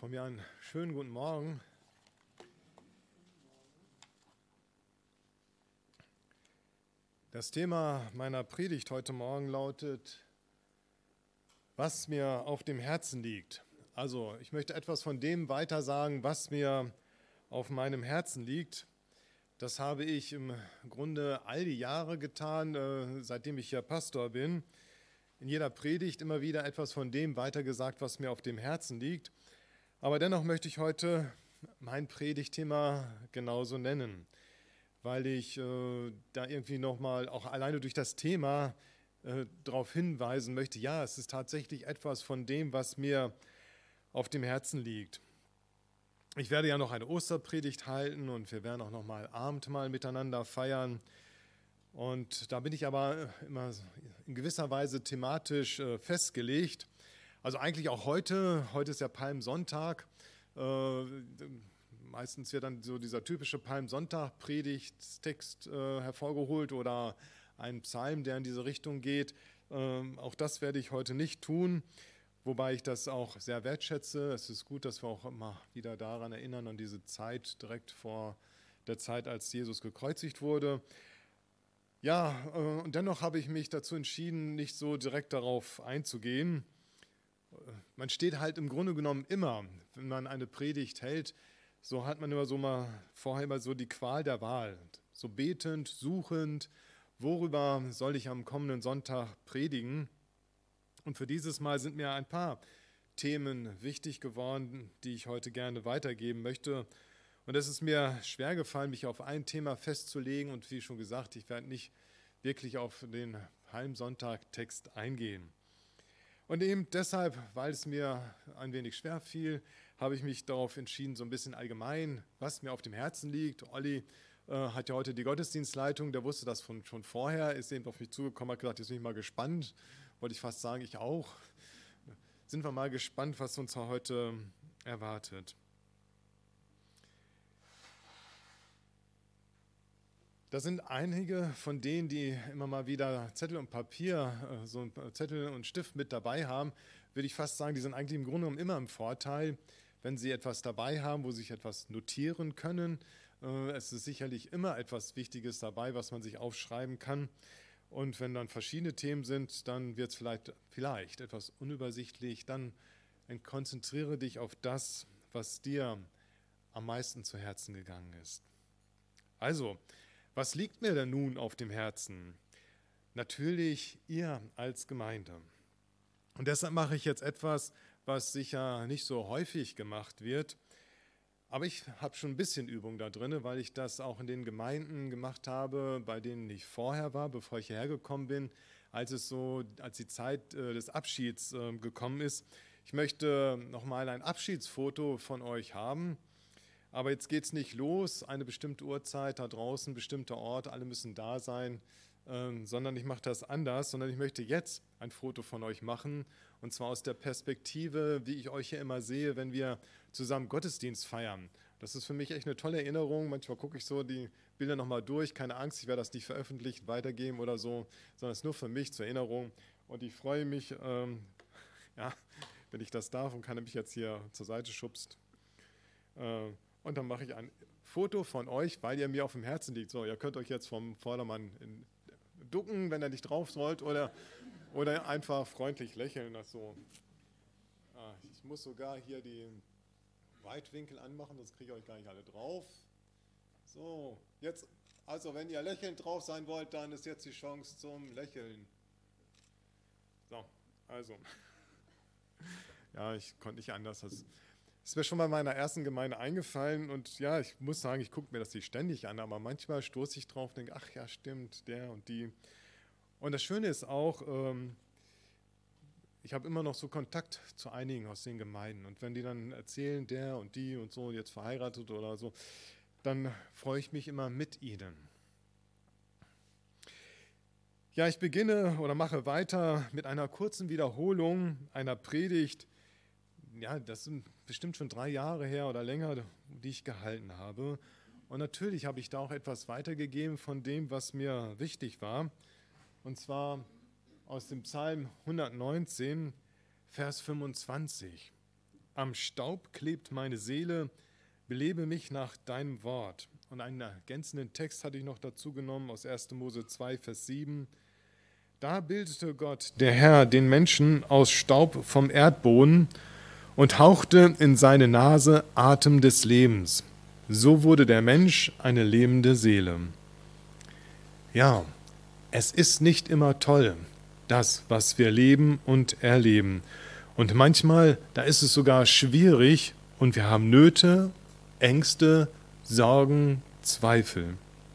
Von mir einen schönen guten Morgen. Das Thema meiner Predigt heute Morgen lautet, was mir auf dem Herzen liegt. Also, ich möchte etwas von dem weitersagen, was mir auf meinem Herzen liegt. Das habe ich im Grunde all die Jahre getan, seitdem ich ja Pastor bin. In jeder Predigt immer wieder etwas von dem weitergesagt, was mir auf dem Herzen liegt. Aber dennoch möchte ich heute mein Predigtthema genauso nennen, weil ich da irgendwie nochmal auch alleine durch das Thema darauf hinweisen möchte, ja, es ist tatsächlich etwas von dem, was mir auf dem Herzen liegt. Ich werde ja noch eine Osterpredigt halten und wir werden auch nochmal Abendmahl miteinander feiern. Und da bin ich aber immer in gewisser Weise thematisch festgelegt. Also eigentlich auch heute ist ja Palmsonntag. Meistens wird dann so dieser typische Palmsonntag-Predigtstext hervorgeholt oder ein Psalm, der in diese Richtung geht. Auch das werde ich heute nicht tun, wobei ich das auch sehr wertschätze. Es ist gut, dass wir auch immer wieder daran erinnern, an diese Zeit direkt vor der Zeit, als Jesus gekreuzigt wurde. Ja, und dennoch habe ich mich dazu entschieden, nicht so direkt darauf einzugehen. Man steht halt im Grunde genommen immer, wenn man eine Predigt hält, so hat man vorher immer so die Qual der Wahl. So betend, suchend, worüber soll ich am kommenden Sonntag predigen? Und für dieses Mal sind mir ein paar Themen wichtig geworden, die ich heute gerne weitergeben möchte. Und es ist mir schwer gefallen, mich auf ein Thema festzulegen. Und wie schon gesagt, ich werde nicht wirklich auf den Palmsonntag-Text eingehen. Und eben deshalb, weil es mir ein wenig schwer fiel, habe ich mich darauf entschieden, so ein bisschen allgemein, was mir auf dem Herzen liegt. Olli hat ja heute die Gottesdienstleitung, der wusste das schon vorher, ist eben auf mich zugekommen, hat gesagt, jetzt bin ich mal gespannt. Wollte ich fast sagen, ich auch. Sind wir mal gespannt, was uns heute erwartet. Da sind einige von denen, die immer mal wieder Zettel und Papier, so ein Zettel und Stift mit dabei haben, würde ich fast sagen, die sind eigentlich im Grunde genommen immer im Vorteil, wenn sie etwas dabei haben, wo sie sich etwas notieren können. Es ist sicherlich immer etwas Wichtiges dabei, was man sich aufschreiben kann. Und wenn dann verschiedene Themen sind, dann wird es vielleicht etwas unübersichtlich. Dann konzentriere dich auf das, was dir am meisten zu Herzen gegangen ist. Also, was liegt mir denn nun auf dem Herzen? Natürlich ihr als Gemeinde. Und deshalb mache ich jetzt etwas, was sicher nicht so häufig gemacht wird. Aber ich habe schon ein bisschen Übung da drin, weil ich das auch in den Gemeinden gemacht habe, bei denen ich vorher war, bevor ich hierher gekommen bin, als die Zeit des Abschieds gekommen ist. Ich möchte nochmal ein Abschiedsfoto von euch haben. Aber jetzt geht es nicht los, eine bestimmte Uhrzeit da draußen, bestimmter Ort, alle müssen da sein, sondern ich mache das anders, sondern ich möchte jetzt ein Foto von euch machen, und zwar aus der Perspektive, wie ich euch hier immer sehe, wenn wir zusammen Gottesdienst feiern. Das ist für mich echt eine tolle Erinnerung. Manchmal gucke ich so die Bilder nochmal durch, keine Angst, ich werde das nicht veröffentlicht, weitergeben oder so, sondern es ist nur für mich zur Erinnerung. Und ich freue mich, wenn ich das darf und kann mich jetzt hier zur Seite schubst. Und dann mache ich ein Foto von euch, weil ihr mir auf dem Herzen liegt. So, ihr könnt euch jetzt vom Vordermann ducken, wenn ihr nicht drauf wollt, oder einfach freundlich lächeln. Ich muss sogar hier die Weitwinkel anmachen, sonst kriege ich euch gar nicht alle drauf. So, jetzt, also wenn ihr lächelnd drauf sein wollt, dann ist jetzt die Chance zum Lächeln. So, also. Ja, ich konnte nicht anders. Das ist mir schon bei meiner ersten Gemeinde eingefallen und ja, ich muss sagen, ich gucke mir das nicht ständig an, aber manchmal stoße ich drauf und denke, ach ja, stimmt, der und die. Und das Schöne ist auch, ich habe immer noch so Kontakt zu einigen aus den Gemeinden und wenn die dann erzählen, der und die und so, jetzt verheiratet oder so, dann freue ich mich immer mit ihnen. Ja, ich beginne oder mache weiter mit einer kurzen Wiederholung einer Predigt. Ja, das sind bestimmt schon 3 Jahre her oder länger, die ich gehalten habe. Und natürlich habe ich da auch etwas weitergegeben von dem, was mir wichtig war. Und zwar aus dem Psalm 119, Vers 25. am Staub klebt meine Seele, belebe mich nach deinem Wort. Und einen ergänzenden Text hatte ich noch dazu genommen aus 1. Mose 2, Vers 7. Da bildete Gott, der Herr, den Menschen aus Staub vom Erdboden und hauchte in seine Nase Atem des Lebens. So wurde der Mensch eine lebende Seele. Ja, es ist nicht immer toll, das, was wir leben und erleben. Und manchmal, da ist es sogar schwierig und wir haben Nöte, Ängste, Sorgen, Zweifel.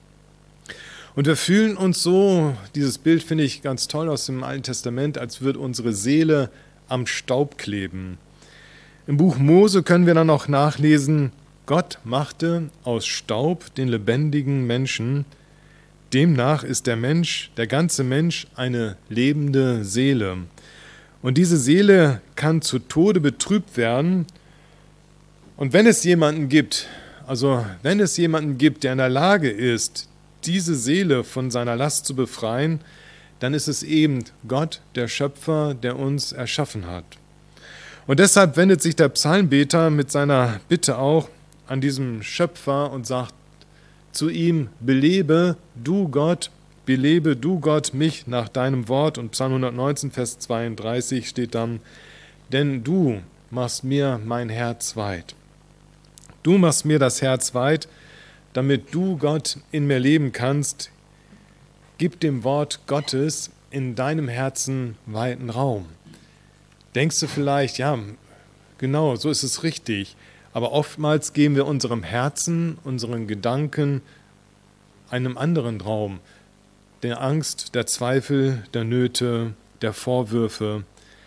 Und wir fühlen uns so, dieses Bild finde ich ganz toll aus dem Alten Testament, als würde unsere Seele am Staub kleben. Im Buch Mose können wir dann auch nachlesen, Gott machte aus Staub den lebendigen Menschen. Demnach ist der Mensch, der ganze Mensch, eine lebende Seele. Und diese Seele kann zu Tode betrübt werden. Und wenn es jemanden gibt, der in der Lage ist, diese Seele von seiner Last zu befreien, dann ist es eben Gott, der Schöpfer, der uns erschaffen hat. Und deshalb wendet sich der Psalmbeter mit seiner Bitte auch an diesem Schöpfer und sagt zu ihm, belebe du Gott mich nach deinem Wort. Und Psalm 119, Vers 32 steht dann, denn du machst mir mein Herz weit. Du machst mir das Herz weit, damit du, Gott, in mir leben kannst. Gib dem Wort Gottes in deinem Herzen weiten Raum. Denkst du vielleicht, ja, genau, so ist es richtig. Aber oftmals geben wir unserem Herzen, unseren Gedanken einem anderen Raum. Der Angst, der Zweifel, der Nöte, der Vorwürfe.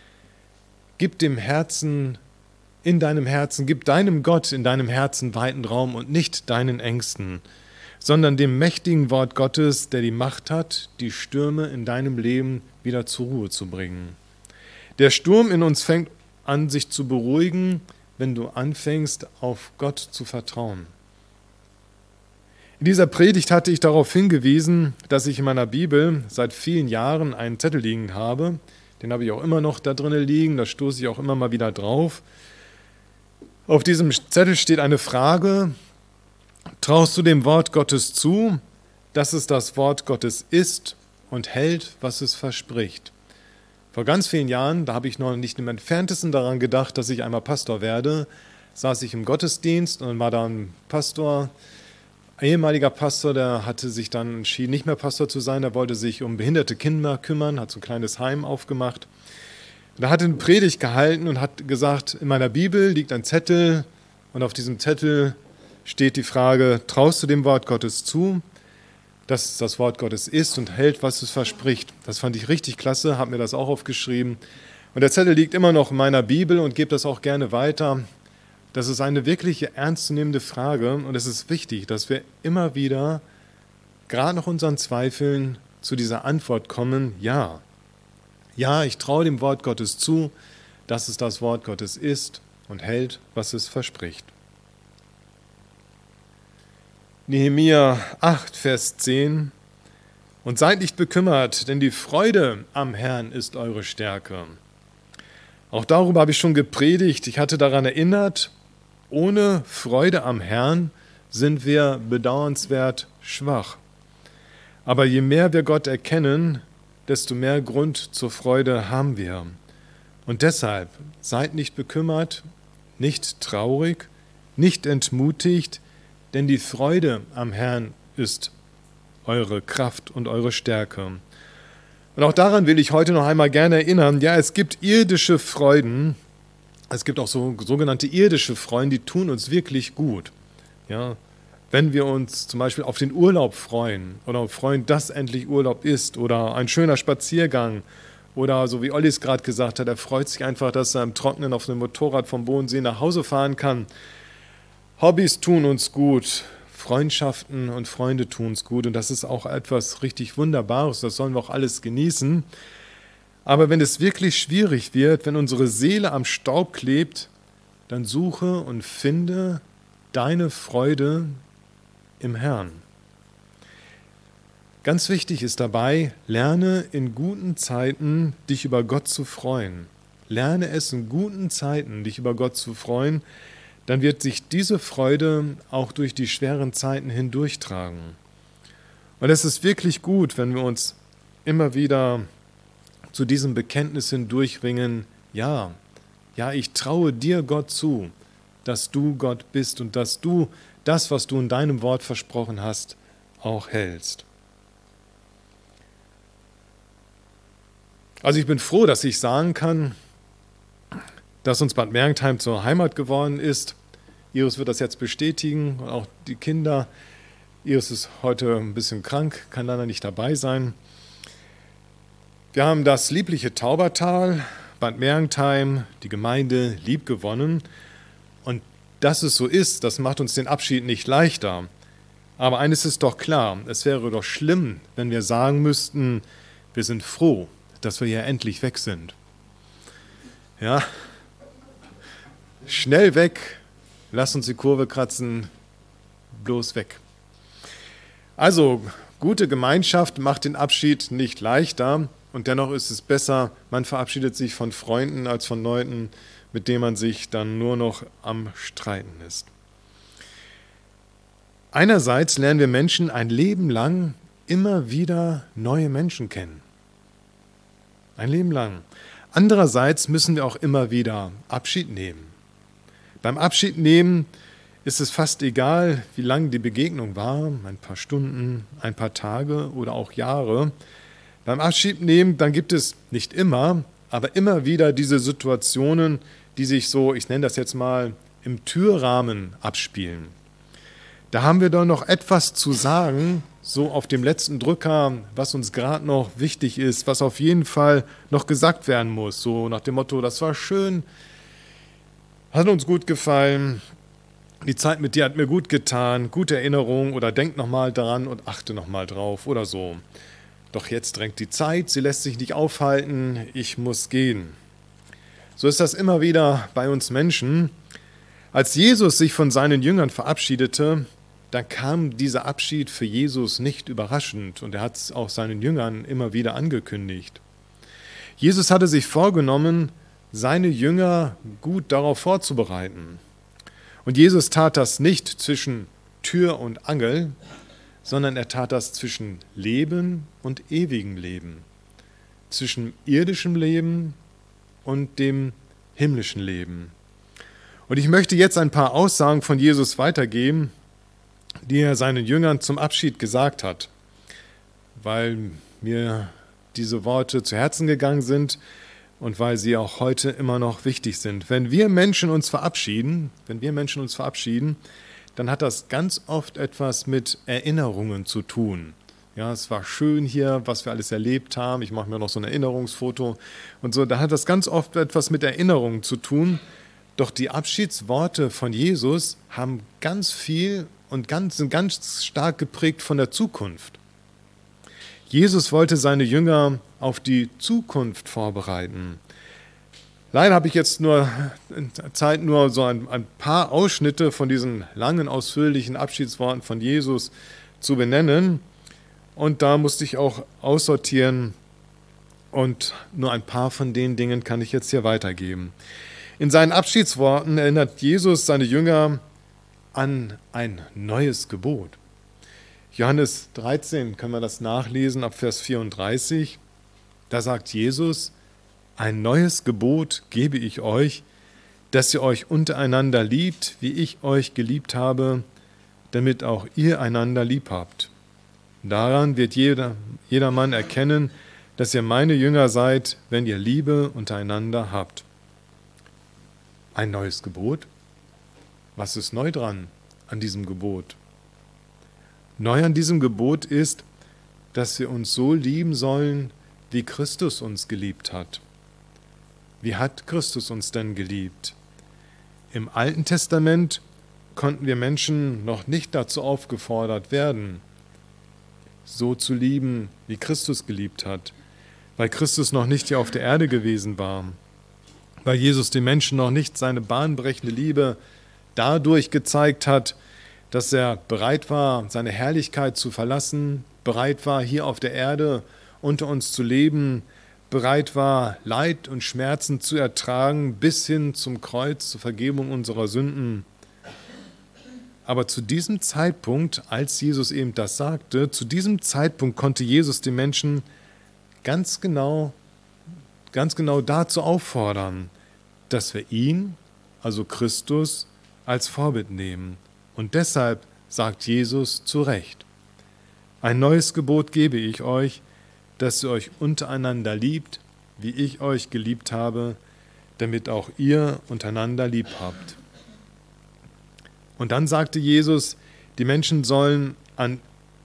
Gib dem Herzen in deinem Herzen, gib deinem Gott in deinem Herzen weiten Raum und nicht deinen Ängsten, sondern dem mächtigen Wort Gottes, der die Macht hat, die Stürme in deinem Leben wieder zur Ruhe zu bringen. Der Sturm in uns fängt an, sich zu beruhigen, wenn du anfängst, auf Gott zu vertrauen. In dieser Predigt hatte ich darauf hingewiesen, dass ich in meiner Bibel seit vielen Jahren einen Zettel liegen habe. Den habe ich auch immer noch da drinnen liegen, da stoße ich auch immer mal wieder drauf. Auf diesem Zettel steht eine Frage: Traust du dem Wort Gottes zu, dass es das Wort Gottes ist und hält, was es verspricht? Vor ganz vielen Jahren, da habe ich noch nicht im Entferntesten daran gedacht, dass ich einmal Pastor werde, saß ich im Gottesdienst und dann war da ein Pastor, ein ehemaliger Pastor, der hatte sich dann entschieden, nicht mehr Pastor zu sein, der wollte sich um behinderte Kinder kümmern, hat so ein kleines Heim aufgemacht. Da hat er eine Predigt gehalten und hat gesagt, in meiner Bibel liegt ein Zettel und auf diesem Zettel steht die Frage, traust du dem Wort Gottes zu, dass es das Wort Gottes ist und hält, was es verspricht? Das fand ich richtig klasse, habe mir das auch aufgeschrieben. Und der Zettel liegt immer noch in meiner Bibel und gebe das auch gerne weiter. Das ist eine wirklich ernstzunehmende Frage und es ist wichtig, dass wir immer wieder, gerade nach unseren Zweifeln, zu dieser Antwort kommen, ja. Ja, ich traue dem Wort Gottes zu, dass es das Wort Gottes ist und hält, was es verspricht. Nehemia 8, Vers 10. Und seid nicht bekümmert, denn die Freude am Herrn ist eure Stärke. Auch darüber habe ich schon gepredigt. Ich hatte daran erinnert, ohne Freude am Herrn sind wir bedauernswert schwach. Aber je mehr wir Gott erkennen, desto mehr Grund zur Freude haben wir. Und deshalb seid nicht bekümmert, nicht traurig, nicht entmutigt, denn die Freude am Herrn ist eure Kraft und eure Stärke. Und auch daran will ich heute noch einmal gerne erinnern, ja, es gibt irdische Freuden, es gibt auch sogenannte irdische Freuden, die tun uns wirklich gut. Ja, wenn wir uns zum Beispiel auf den Urlaub freuen oder freuen, dass endlich Urlaub ist oder ein schöner Spaziergang oder so wie Olli es gerade gesagt hat, er freut sich einfach, dass er im Trockenen auf einem Motorrad vom Bodensee nach Hause fahren kann. Hobbys tun uns gut, Freundschaften und Freunde tun uns gut und das ist auch etwas richtig Wunderbares, das sollen wir auch alles genießen. Aber wenn es wirklich schwierig wird, wenn unsere Seele am Staub klebt, dann suche und finde deine Freude im Herrn. Ganz wichtig ist dabei, lerne in guten Zeiten dich über Gott zu freuen. Lerne es in guten Zeiten, dich über Gott zu freuen. Dann wird sich diese Freude auch durch die schweren Zeiten hindurchtragen. Und es ist wirklich gut, wenn wir uns immer wieder zu diesem Bekenntnis hindurchringen, ja, ich traue dir, Gott, zu, dass du Gott bist und dass du das, was du in deinem Wort versprochen hast, auch hältst. Also ich bin froh, dass ich sagen kann, dass uns Bad Mergentheim zur Heimat geworden ist. Iris wird das jetzt bestätigen und auch die Kinder. Iris ist heute ein bisschen krank, kann leider nicht dabei sein. Wir haben das liebliche Taubertal, Bad Mergentheim, die Gemeinde lieb gewonnen. Und dass es so ist, das macht uns den Abschied nicht leichter. Aber eines ist doch klar, es wäre doch schlimm, wenn wir sagen müssten, wir sind froh, dass wir hier endlich weg sind. Ja, schnell weg, lass uns die Kurve kratzen, bloß weg. Also, gute Gemeinschaft macht den Abschied nicht leichter und dennoch ist es besser, man verabschiedet sich von Freunden als von Leuten, mit denen man sich dann nur noch am Streiten ist. Einerseits lernen wir Menschen ein Leben lang immer wieder neue Menschen kennen. Ein Leben lang. Andererseits müssen wir auch immer wieder Abschied nehmen. Beim Abschied nehmen ist es fast egal, wie lang die Begegnung war, ein paar Stunden, ein paar Tage oder auch Jahre. Beim Abschied nehmen, dann gibt es nicht immer, aber immer wieder diese Situationen, die sich so, ich nenne das jetzt mal, im Türrahmen abspielen. Da haben wir doch noch etwas zu sagen, so auf dem letzten Drücker, was uns gerade noch wichtig ist, was auf jeden Fall noch gesagt werden muss. So nach dem Motto, das war schön, hat uns gut gefallen, die Zeit mit dir hat mir gut getan, gute Erinnerung oder denk nochmal daran und achte nochmal drauf oder so. Doch jetzt drängt die Zeit, sie lässt sich nicht aufhalten, ich muss gehen. So ist das immer wieder bei uns Menschen. Als Jesus sich von seinen Jüngern verabschiedete, dann kam dieser Abschied für Jesus nicht überraschend und er hat es auch seinen Jüngern immer wieder angekündigt. Jesus hatte sich vorgenommen, seine Jünger gut darauf vorzubereiten. Und Jesus tat das nicht zwischen Tür und Angel, sondern er tat das zwischen Leben und ewigem Leben, zwischen irdischem Leben und dem himmlischen Leben. Und ich möchte jetzt ein paar Aussagen von Jesus weitergeben, die er seinen Jüngern zum Abschied gesagt hat, weil mir diese Worte zu Herzen gegangen sind und weil sie auch heute immer noch wichtig sind. Wenn wir Menschen uns verabschieden, dann hat das ganz oft etwas mit Erinnerungen zu tun. Ja, es war schön hier, was wir alles erlebt haben. Ich mache mir noch so ein Erinnerungsfoto und so. Da hat das ganz oft etwas mit Erinnerungen zu tun. Doch die Abschiedsworte von Jesus haben ganz viel und sind ganz stark geprägt von der Zukunft. Jesus wollte seine Jünger auf die Zukunft vorbereiten. Leider habe ich jetzt nur so ein paar Ausschnitte von diesen langen, ausführlichen Abschiedsworten von Jesus zu benennen. Und da musste ich auch aussortieren und nur ein paar von den Dingen kann ich jetzt hier weitergeben. In seinen Abschiedsworten erinnert Jesus seine Jünger an ein neues Gebot. Johannes 13 können wir das nachlesen ab Vers 34. Da sagt Jesus, ein neues Gebot gebe ich euch, dass ihr euch untereinander liebt, wie ich euch geliebt habe, damit auch ihr einander lieb habt. Daran wird jedermann erkennen, dass ihr meine Jünger seid, wenn ihr Liebe untereinander habt. Ein neues Gebot? Was ist neu dran an diesem Gebot? Neu an diesem Gebot ist, dass wir uns so lieben sollen, wie Christus uns geliebt hat. Wie hat Christus uns denn geliebt? Im Alten Testament konnten wir Menschen noch nicht dazu aufgefordert werden, so zu lieben, wie Christus geliebt hat, weil Christus noch nicht hier auf der Erde gewesen war, weil Jesus den Menschen noch nicht seine bahnbrechende Liebe dadurch gezeigt hat, dass er bereit war, seine Herrlichkeit zu verlassen, bereit war, hier auf der Erde unter uns zu leben, bereit war, Leid und Schmerzen zu ertragen, bis hin zum Kreuz, zur Vergebung unserer Sünden. Aber zu diesem Zeitpunkt, als Jesus eben das sagte, zu diesem Zeitpunkt konnte Jesus den Menschen ganz genau dazu auffordern, dass wir ihn, also Christus, als Vorbild nehmen. Und deshalb sagt Jesus zu Recht: Ein neues Gebot gebe ich euch, dass ihr euch untereinander liebt, wie ich euch geliebt habe, damit auch ihr untereinander lieb habt. Und dann sagte Jesus, die Menschen sollen an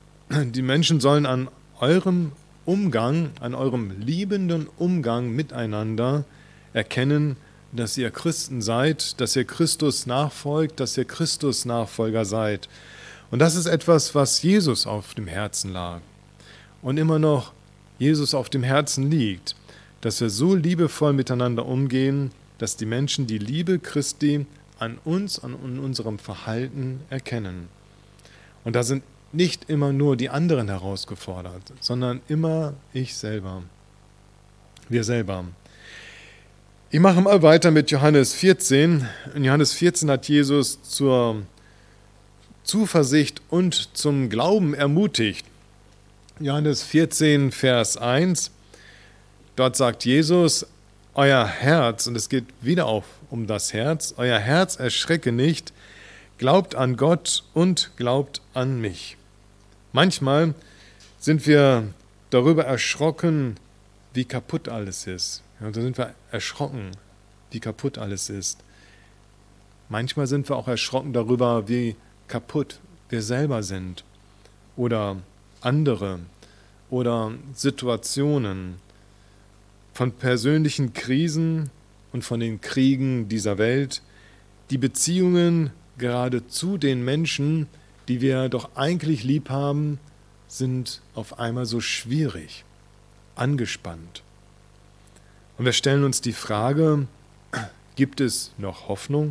eurem Umgang, an eurem liebenden Umgang miteinander erkennen, dass ihr Christen seid, dass ihr Christus nachfolgt, dass ihr Christus Nachfolger seid. Und das ist etwas, was Jesus auf dem Herzen lag und immer noch Jesus auf dem Herzen liegt, dass wir so liebevoll miteinander umgehen, dass die Menschen die Liebe Christi an uns, an unserem Verhalten erkennen. Und da sind nicht immer nur die anderen herausgefordert, sondern immer ich selber, wir selber. Ich mache mal weiter mit Johannes 14. In Johannes 14 hat Jesus zur Zuversicht und zum Glauben ermutigt. Johannes 14, Vers 1, dort sagt Jesus, euer Herz, und es geht wieder um das Herz, euer Herz erschrecke nicht, glaubt an Gott und glaubt an mich. Manchmal sind wir darüber erschrocken, wie kaputt alles ist. Ja, da sind wir erschrocken, wie kaputt alles ist. Manchmal sind wir auch erschrocken darüber, wie kaputt wir selber sind oder andere oder Situationen, von persönlichen Krisen und von den Kriegen dieser Welt, die Beziehungen gerade zu den Menschen, die wir doch eigentlich lieb haben, sind auf einmal so schwierig, angespannt. Und wir stellen uns die Frage, gibt es noch Hoffnung?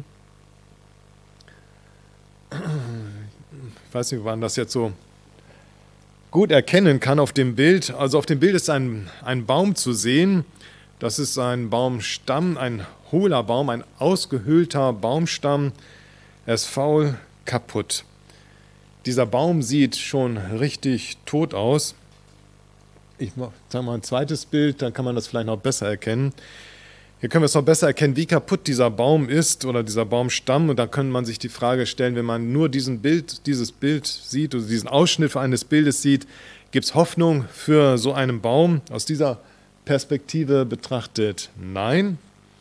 Ich weiß nicht, ob man das jetzt so gut erkennen kann auf dem Bild. Also auf dem Bild ist ein Baum zu sehen. Das ist ein Baumstamm, ein hohler Baum, ein ausgehöhlter Baumstamm. Er ist faul, kaputt. Dieser Baum sieht schon richtig tot aus. Ich sage mal ein zweites Bild, dann kann man das vielleicht noch besser erkennen. Hier können wir es noch besser erkennen, wie kaputt dieser Baum ist oder dieser Baumstamm. Und da kann man sich die Frage stellen, wenn man nur dieses Bild sieht oder diesen Ausschnitt eines Bildes sieht, gibt es Hoffnung für so einen Baum aus dieser Perspektive betrachtet? Nein.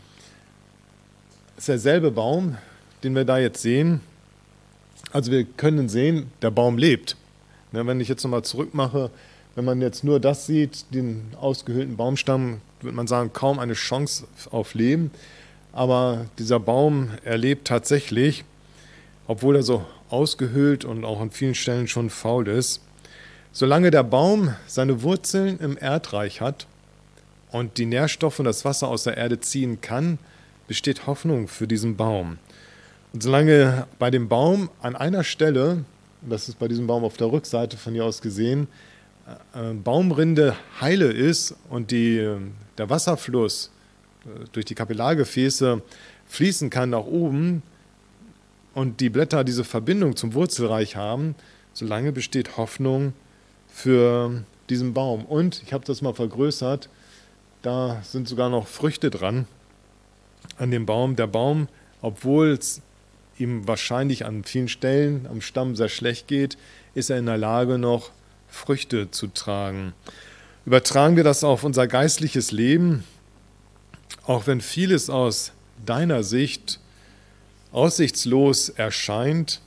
Es ist derselbe Baum, den wir da jetzt sehen. Also wir können sehen, der Baum lebt. Wenn ich jetzt nochmal zurückmache, wenn man jetzt nur das sieht, den ausgehöhlten Baumstamm, würde man sagen, kaum eine Chance auf Leben. Aber dieser Baum, er lebt tatsächlich, obwohl er so ausgehöhlt und auch an vielen Stellen schon faul ist. Solange der Baum seine Wurzeln im Erdreich hat und die Nährstoffe und das Wasser aus der Erde ziehen kann, besteht Hoffnung für diesen Baum. Und solange bei dem Baum an einer Stelle, das ist bei diesem Baum auf der Rückseite von hier aus gesehen, Baumrinde heile ist und der Wasserfluss durch die Kapillargefäße fließen kann nach oben und die Blätter diese Verbindung zum Wurzelreich haben, solange besteht Hoffnung für diesen Baum. Und ich habe das mal vergrößert, da sind sogar noch Früchte dran an dem Baum. Der Baum, obwohl es ihm wahrscheinlich an vielen Stellen am Stamm sehr schlecht geht, ist er in der Lage, noch Früchte zu tragen. Übertragen wir das auf unser geistliches Leben, auch wenn vieles aus deiner Sicht aussichtslos erscheint,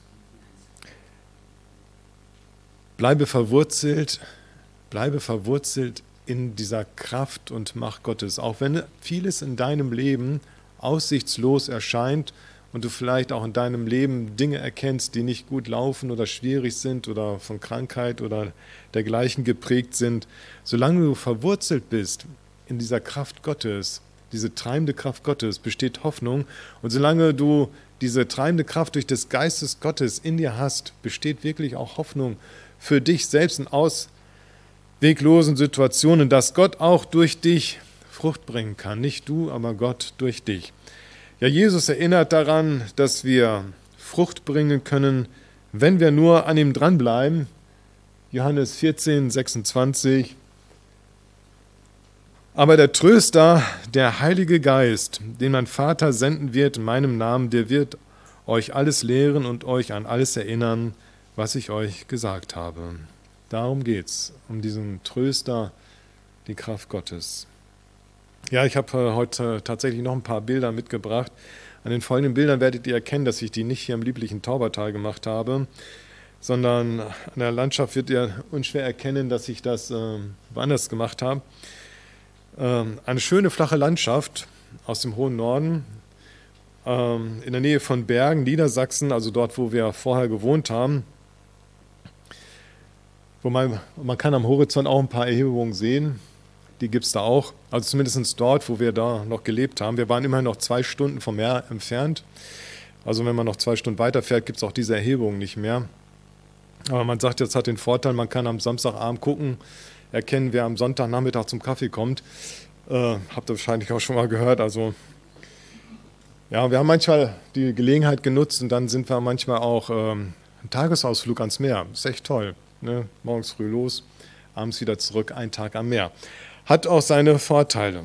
bleibe verwurzelt in dieser Kraft und Macht Gottes. Auch wenn vieles in deinem Leben aussichtslos erscheint und du vielleicht auch in deinem Leben Dinge erkennst, die nicht gut laufen oder schwierig sind oder von Krankheit oder dergleichen geprägt sind, solange du verwurzelt bist in dieser Kraft Gottes, diese treibende Kraft Gottes, besteht Hoffnung. Und solange du diese treibende Kraft durch des Geistes Gottes in dir hast, besteht wirklich auch Hoffnung für dich selbst in ausweglosen Situationen, dass Gott auch durch dich Frucht bringen kann. Nicht du, aber Gott durch dich. Ja, Jesus erinnert daran, dass wir Frucht bringen können, wenn wir nur an ihm dranbleiben. Johannes 14, 26. Aber der Tröster, der Heilige Geist, den mein Vater senden wird in meinem Namen, der wird euch alles lehren und euch an alles erinnern, was ich euch gesagt habe. Darum geht es, um diesen Tröster, die Kraft Gottes. Ja, ich habe heute tatsächlich noch ein paar Bilder mitgebracht. An den folgenden Bildern werdet ihr erkennen, dass ich die nicht hier im lieblichen Taubertal gemacht habe, sondern an der Landschaft wird ihr unschwer erkennen, dass ich das woanders gemacht habe. Eine schöne flache Landschaft aus dem hohen Norden, in der Nähe von Bergen, Niedersachsen, also dort, wo wir vorher gewohnt haben. Man kann am Horizont auch ein paar Erhebungen sehen, die gibt es da auch, also zumindest dort, wo wir da noch gelebt haben. Wir waren immerhin noch 2 Stunden vom Meer entfernt, also wenn man noch 2 Stunden weiterfährt, gibt es auch diese Erhebungen nicht mehr. Aber man sagt, jetzt hat den Vorteil, man kann am Samstagabend gucken, erkennen, wer am Sonntagnachmittag zum Kaffee kommt. Habt ihr wahrscheinlich auch schon mal gehört. Also ja, wir haben manchmal die Gelegenheit genutzt und dann sind wir manchmal auch einen Tagesausflug ans Meer. Ist echt toll. Ne? Morgens früh los, abends wieder zurück, 1 Tag am Meer. Hat auch seine Vorteile.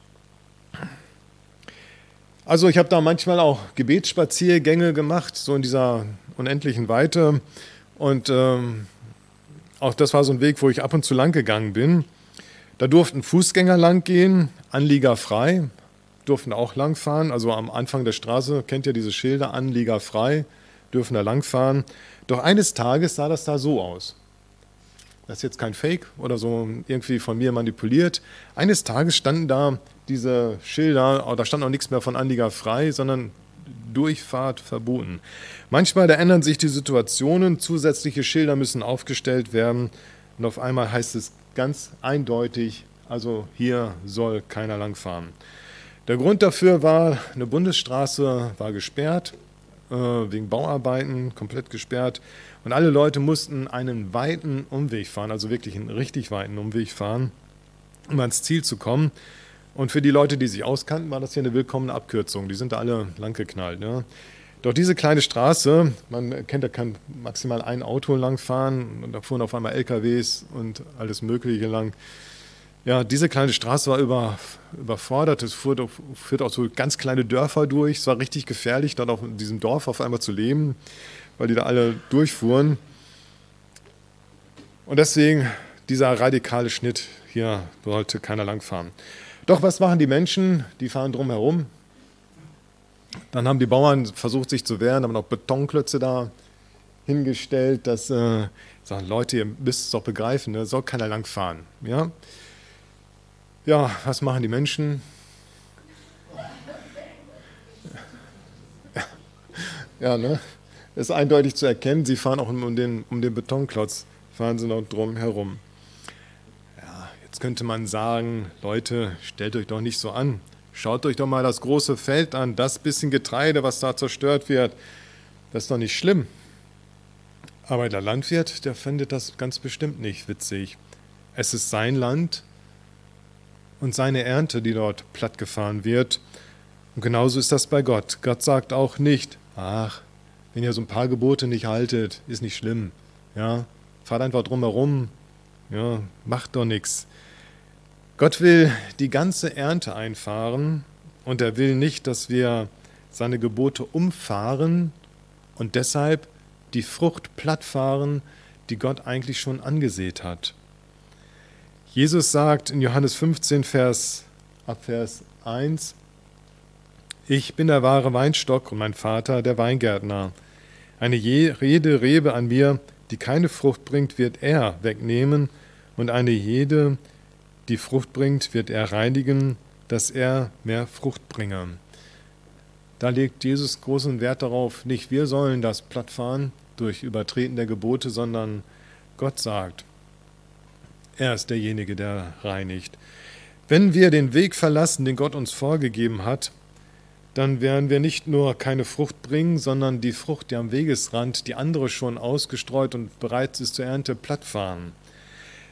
Also ich habe da manchmal auch Gebetsspaziergänge gemacht, so in dieser unendlichen Weite. Und auch das war so ein Weg, wo ich ab und zu lang gegangen bin. Da durften Fußgänger lang gehen, anliegerfrei, durften auch lang fahren. Also am Anfang der Straße, kennt ihr diese Schilder, anliegerfrei, dürfen da lang fahren. Doch eines Tages sah das da so aus. Das ist jetzt kein Fake oder so irgendwie von mir manipuliert. Eines Tages standen da diese Schilder, da stand auch nichts mehr von anliegerfrei, sondern Durchfahrt verboten. Manchmal da ändern sich die Situationen, zusätzliche Schilder müssen aufgestellt werden und auf einmal heißt es ganz eindeutig, also hier soll keiner langfahren. Der Grund dafür war, eine Bundesstraße war gesperrt, wegen Bauarbeiten, komplett gesperrt und alle Leute mussten einen weiten Umweg fahren, also wirklich einen richtig weiten Umweg fahren, um ans Ziel zu kommen. Und für die Leute, die sich auskannten, war das hier eine willkommene Abkürzung. Die sind da alle langgeknallt. Ne? Doch diese kleine Straße, man kennt, da kann maximal ein Auto langfahren und da fuhren auf einmal LKWs und alles Mögliche lang. Ja, diese kleine Straße war überfordert. Es führt auch so ganz kleine Dörfer durch. Es war richtig gefährlich, dort auf diesem Dorf auf einmal zu leben, weil die da alle durchfuhren. Und deswegen dieser radikale Schnitt, hier sollte keiner langfahren. Doch was machen die Menschen? Die fahren drumherum. Dann haben die Bauern versucht, sich zu wehren, haben noch Betonklötze da hingestellt, dass sagen, Leute, ihr müsst es doch begreifen, ne? Soll keiner lang fahren. Ja? Ja, was machen die Menschen? Ja, ne? Ist eindeutig zu erkennen, sie fahren auch um den Betonklotz, fahren sie noch drum herum. Jetzt könnte man sagen, Leute, stellt euch doch nicht so an. Schaut euch doch mal das große Feld an, das bisschen Getreide, was da zerstört wird. Das ist doch nicht schlimm. Aber der Landwirt, der findet das ganz bestimmt nicht witzig. Es ist sein Land und seine Ernte, die dort plattgefahren wird. Und genauso ist das bei Gott. Gott sagt auch nicht, ach, wenn ihr so ein paar Gebote nicht haltet, ist nicht schlimm. Ja, fahrt einfach drumherum, ja, macht doch nichts. Gott will die ganze Ernte einfahren und er will nicht, dass wir seine Gebote umfahren und deshalb die Frucht plattfahren, die Gott eigentlich schon angesät hat. Jesus sagt in Johannes 15, ab Vers 1, ich bin der wahre Weinstock und mein Vater der Weingärtner. Eine jede Rebe an mir, die keine Frucht bringt, wird er wegnehmen und eine jede, die Frucht bringt, wird er reinigen, dass er mehr Frucht bringe. Da legt Jesus großen Wert darauf, nicht wir sollen das plattfahren durch Übertreten der Gebote, sondern Gott sagt, er ist derjenige, der reinigt. Wenn wir den Weg verlassen, den Gott uns vorgegeben hat, dann werden wir nicht nur keine Frucht bringen, sondern die Frucht, die am Wegesrand, die andere schon ausgestreut und bereit ist zur Ernte, plattfahren.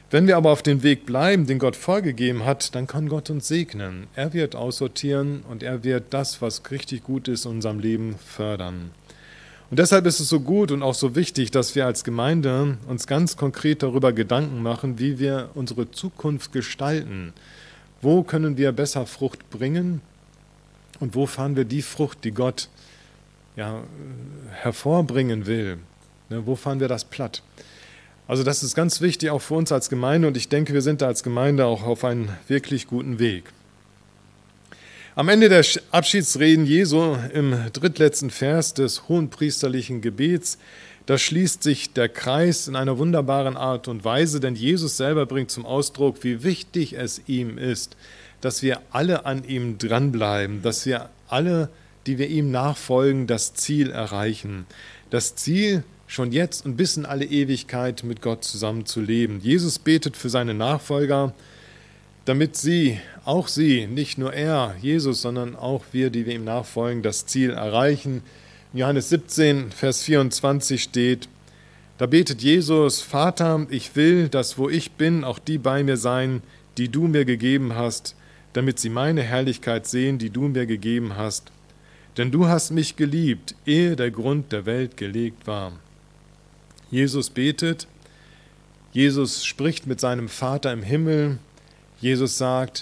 Wenn wir aber auf dem Weg bleiben, den Gott vorgegeben hat, dann kann Gott uns segnen. Er wird aussortieren und er wird das, was richtig gut ist, in unserem Leben fördern. Und deshalb ist es so gut und auch so wichtig, dass wir als Gemeinde uns ganz konkret darüber Gedanken machen, wie wir unsere Zukunft gestalten. Wo können wir besser Frucht bringen und wo fahren wir die Frucht, die Gott hervorbringen will? Wo fahren wir das platt? Also das ist ganz wichtig auch für uns als Gemeinde und ich denke, wir sind da als Gemeinde auch auf einem wirklich guten Weg. Am Ende der Abschiedsreden Jesu im drittletzten Vers des hohenpriesterlichen Gebets, da schließt sich der Kreis in einer wunderbaren Art und Weise, denn Jesus selber bringt zum Ausdruck, wie wichtig es ihm ist, dass wir alle an ihm dranbleiben, dass wir alle, die wir ihm nachfolgen, das Ziel erreichen. Das Ziel, schon jetzt und bis in alle Ewigkeit mit Gott zusammen zu leben. Jesus betet für seine Nachfolger, damit sie, nicht nur er, Jesus, sondern auch wir, die wir ihm nachfolgen, das Ziel erreichen. In Johannes 17, Vers 24 steht, da betet Jesus, Vater, ich will, dass wo ich bin, auch die bei mir sein, die du mir gegeben hast, damit sie meine Herrlichkeit sehen, die du mir gegeben hast. Denn du hast mich geliebt, ehe der Grund der Welt gelegt war. Jesus betet, Jesus spricht mit seinem Vater im Himmel, Jesus sagt,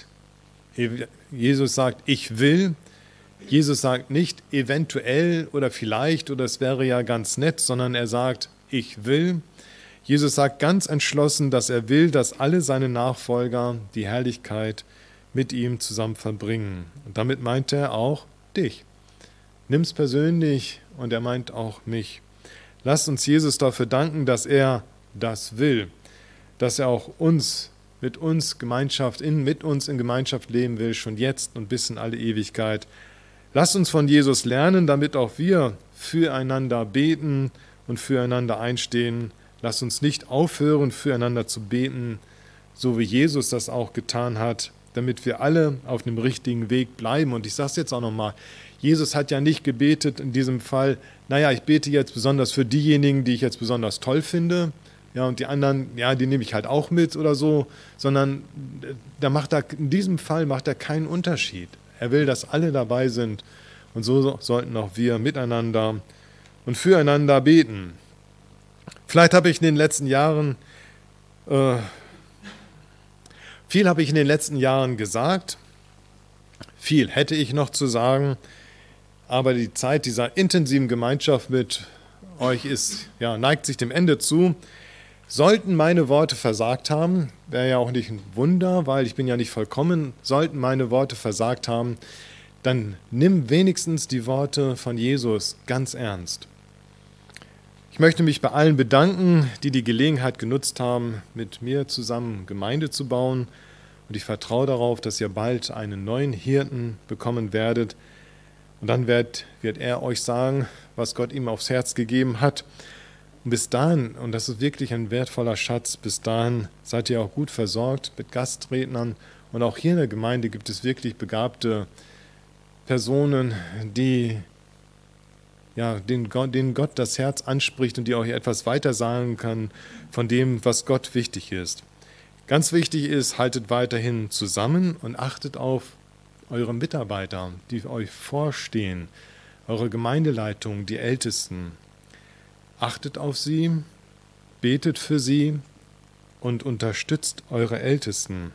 ich will. Jesus sagt nicht eventuell oder vielleicht oder es wäre ja ganz nett, sondern er sagt, ich will. Jesus sagt ganz entschlossen, dass er will, dass alle seine Nachfolger die Herrlichkeit mit ihm zusammen verbringen. Und damit meint er auch dich. Nimm's persönlich und er meint auch mich. Lasst uns Jesus dafür danken, dass er das will, dass er auch mit uns in Gemeinschaft leben will, schon jetzt und bis in alle Ewigkeit. Lasst uns von Jesus lernen, damit auch wir füreinander beten und füreinander einstehen. Lasst uns nicht aufhören, füreinander zu beten, so wie Jesus das auch getan hat, damit wir alle auf dem richtigen Weg bleiben. Und ich sage es jetzt auch nochmal, Jesus hat ja nicht gebetet in diesem Fall, ich bete jetzt besonders für diejenigen, die ich jetzt besonders toll finde, und die anderen, die nehme ich halt auch mit oder so, sondern in diesem Fall macht er keinen Unterschied. Er will, dass alle dabei sind und so sollten auch wir miteinander und füreinander beten. Vielleicht habe ich in den letzten Jahren gesagt, viel hätte ich noch zu sagen, aber die Zeit dieser intensiven Gemeinschaft mit euch neigt sich dem Ende zu. Sollten meine Worte versagt haben, wäre ja auch nicht ein Wunder, weil ich bin ja nicht vollkommen, sollten meine Worte versagt haben, dann nimm wenigstens die Worte von Jesus ganz ernst. Ich möchte mich bei allen bedanken, die die Gelegenheit genutzt haben, mit mir zusammen Gemeinde zu bauen. Und ich vertraue darauf, dass ihr bald einen neuen Hirten bekommen werdet. Und dann wird er euch sagen, was Gott ihm aufs Herz gegeben hat. Und bis dahin, und das ist wirklich ein wertvoller Schatz, bis dahin seid ihr auch gut versorgt mit Gastrednern. Und auch hier in der Gemeinde gibt es wirklich begabte Personen, denen Gott das Herz anspricht und die euch etwas weiter sagen kann von dem, was Gott wichtig ist. Ganz wichtig ist, haltet weiterhin zusammen und achtet auf eure Mitarbeiter, die euch vorstehen, eure Gemeindeleitung, die Ältesten. Achtet auf sie, betet für sie und unterstützt eure Ältesten.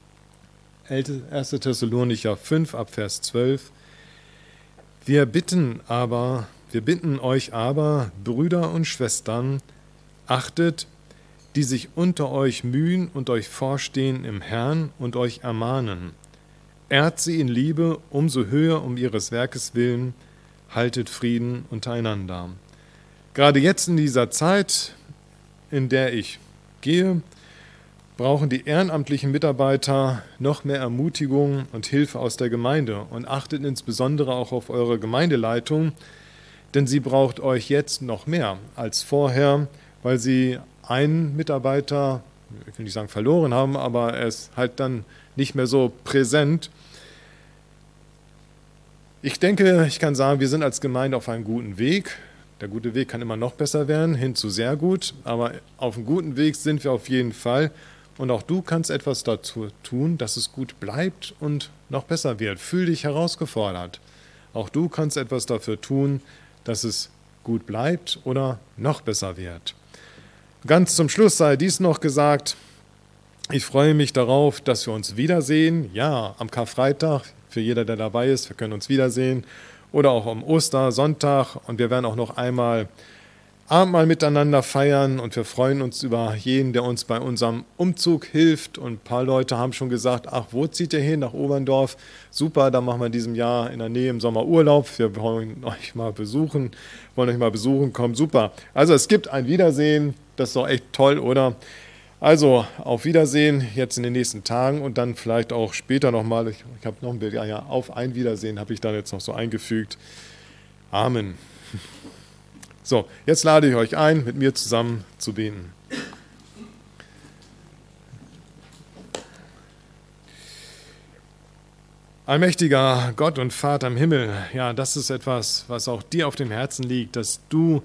1. Thessalonicher 5 ab Vers 12. Wir bitten euch aber, Brüder und Schwestern, achtet, die sich unter euch mühen und euch vorstehen im Herrn und euch ermahnen. Ehrt sie in Liebe, umso höher um ihres Werkes willen, haltet Frieden untereinander. Gerade jetzt in dieser Zeit, in der ich gehe, brauchen die ehrenamtlichen Mitarbeiter noch mehr Ermutigung und Hilfe aus der Gemeinde und achtet insbesondere auch auf eure Gemeindeleitung, denn sie braucht euch jetzt noch mehr als vorher, weil sie einen Mitarbeiter, ich will nicht sagen verloren haben, aber er ist halt dann nicht mehr so präsent. Ich denke, ich kann sagen, wir sind als Gemeinde auf einem guten Weg. Der gute Weg kann immer noch besser werden, hin zu sehr gut, aber auf einem guten Weg sind wir auf jeden Fall. Und auch du kannst etwas dazu tun, dass es gut bleibt und noch besser wird. Fühl dich herausgefordert. Auch du kannst etwas dafür tun, dass es gut bleibt oder noch besser wird. Ganz zum Schluss sei dies noch gesagt: Ich freue mich darauf, dass wir uns wiedersehen. Ja, am Karfreitag, für jeder, der dabei ist, wir können uns wiedersehen. Oder auch am Ostersonntag. Und wir werden auch noch einmal Abendmahl miteinander feiern. Und wir freuen uns über jeden, der uns bei unserem Umzug hilft. Und ein paar Leute haben schon gesagt: Ach, wo zieht ihr hin? Nach Oberndorf. Super, da machen wir in diesem Jahr in der Nähe im Sommer Urlaub. Wir wollen euch mal besuchen. Kommt super. Also es gibt ein Wiedersehen. Das ist doch echt toll, oder? Also auf Wiedersehen jetzt in den nächsten Tagen und dann vielleicht auch später nochmal. Ich habe noch ein Bild, ja, auf ein Wiedersehen habe ich dann jetzt noch so eingefügt. Amen. So, jetzt lade ich euch ein, mit mir zusammen zu beten. Allmächtiger Gott und Vater im Himmel, ja, das ist etwas, was auch dir auf dem Herzen liegt, dass du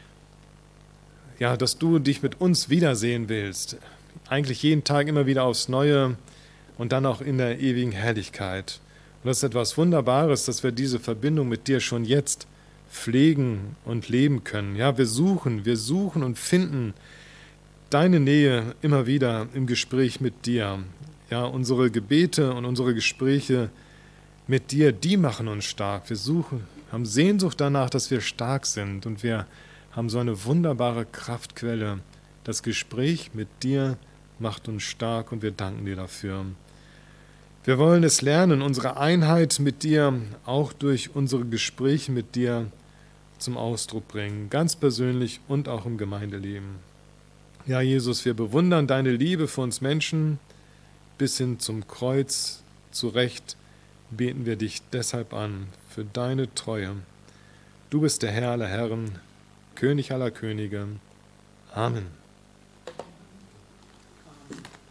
dich mit uns wiedersehen willst. Eigentlich jeden Tag immer wieder aufs Neue und dann auch in der ewigen Herrlichkeit. Und das ist etwas Wunderbares, dass wir diese Verbindung mit dir schon jetzt pflegen und leben können. Ja, wir suchen und finden deine Nähe immer wieder im Gespräch mit dir. Ja, unsere Gebete und unsere Gespräche mit dir, die machen uns stark. Wir haben Sehnsucht danach, dass wir stark sind und wir haben so eine wunderbare Kraftquelle. Das Gespräch mit dir macht uns stark und wir danken dir dafür. Wir wollen es lernen, unsere Einheit mit dir auch durch unsere Gespräche mit dir zum Ausdruck bringen, ganz persönlich und auch im Gemeindeleben. Ja, Jesus, wir bewundern deine Liebe für uns Menschen bis hin zum Kreuz. Zu Recht beten wir dich deshalb an, für deine Treue. Du bist der Herr aller Herren, König aller Könige. Amen.